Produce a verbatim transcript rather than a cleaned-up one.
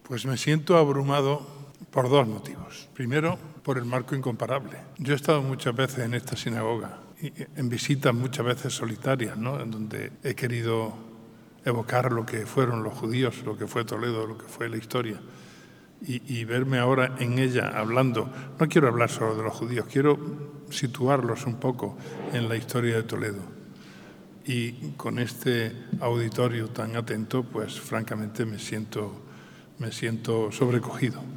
Pues me siento abrumado por dos motivos. Primero, por el marco incomparable. Yo he estado muchas veces en esta sinagoga, en visitas muchas veces solitarias, ¿no?, en donde he querido evocar lo que fueron los judíos, lo que fue Toledo, lo que fue la historia. Y, y verme ahora en ella hablando, no quiero hablar solo de los judíos, quiero situarlos un poco en la historia de Toledo. Y con este auditorio tan atento, pues francamente me siento, me siento sobrecogido.